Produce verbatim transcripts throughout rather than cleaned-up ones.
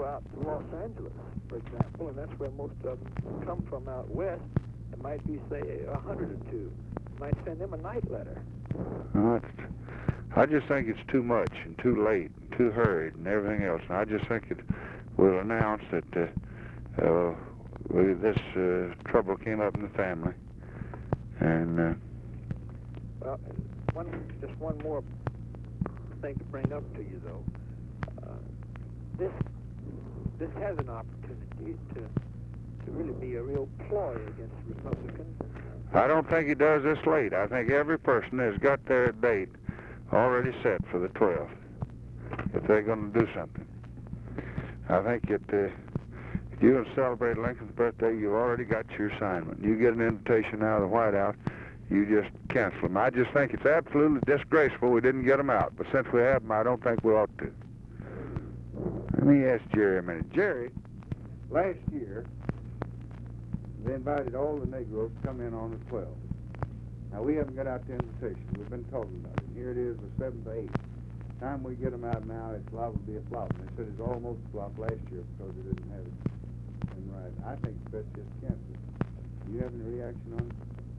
go out to Los Angeles, for example, and that's where most of them come from out west. It might be, say, a hundred or two. You might send them a night letter. Uh, I just think it's too much and too late and too hurried and everything else. And I just think it will announce that uh, uh, this uh, trouble came up in the family. And uh, well, one, just one more thing to bring up to you, though. Uh, this this has an opportunity to to really be a real ploy against Republicans. I don't think he does this late. I think every person has got their date already set for the twelfth, if they're going to do something. I think that uh, if you're going to celebrate Lincoln's birthday, you've already got your assignment. You get an invitation out of the White House, you just cancel them. I just think it's absolutely disgraceful we didn't get them out, but since we have them, I don't think we ought to. Let me ask Jerry a minute. Jerry, last year, they invited all the Negroes to come in on the twelfth. Now, we haven't got out the invitation. We've been talking about it. Here it is, the seventh or eighth. Time we get them out now, it's liable to be a flop. And they said it's almost a flop last year because they didn't have it in writing. I think it's best just cancel it. Do you have any reaction on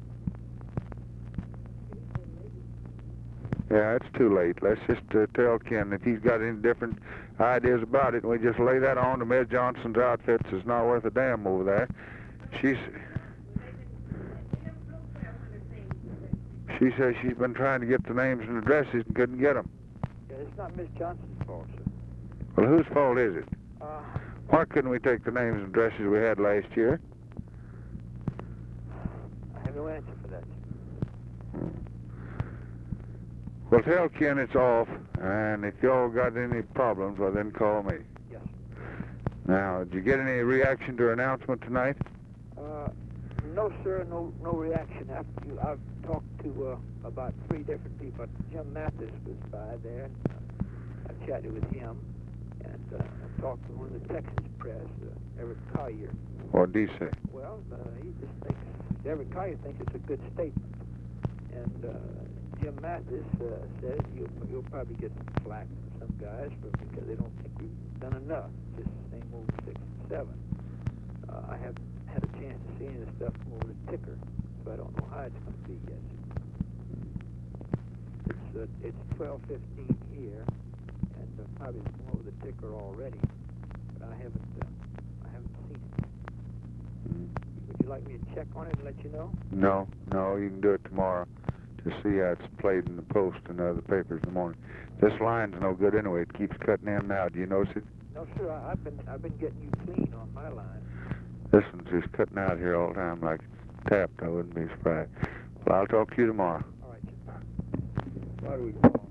it? Yeah, it's too late. Let's just uh, tell Ken if he's got any different ideas about it, we just lay that on to Miz Johnson's outfits. It's not worth a damn over there. She's... She says she's been trying to get the names and addresses and couldn't get them. Yeah, it's not Miss Johnson's fault, sir. Well, whose fault is it? Uh, Why couldn't we take the names and addresses we had last year? I have no answer for that. Well, tell Ken it's off, and if y'all got any problems, well, then call me. Yes. Now, did you get any reaction to her announcement tonight? Uh, no, sir, no no reaction. After you, I've talked to uh, about three different people. Jim Mathis was by there, and uh, I chatted with him, and uh, I talked to one of the Texas press, uh, Eric Collier. What did he say? Well, uh, he just thinks, Eric Collier thinks it's a good statement, and uh, Jim Mathis uh, says you'll, you'll probably get some flack from some guys for, because they don't think we've done enough, just same old six and seven. Uh, I haven't had a chance to see any of the stuff from over the ticker, so I don't know how it's going to be yet. It's uh, it's twelve fifteen here, and uh, probably it's come over the ticker already, but I haven't uh, I haven't seen it. Would you like me to check on it and let you know? No, no, you can do it tomorrow to see how it's played in the Post and other papers in the morning. This line's no good anyway. It keeps cutting in and out. Do you notice it? No, sir. I, I've been I've been getting you clean on my line. This one's just cutting out here all the time like it's tapped. I wouldn't be surprised. Well, I'll talk to you tomorrow. All right. Why do we call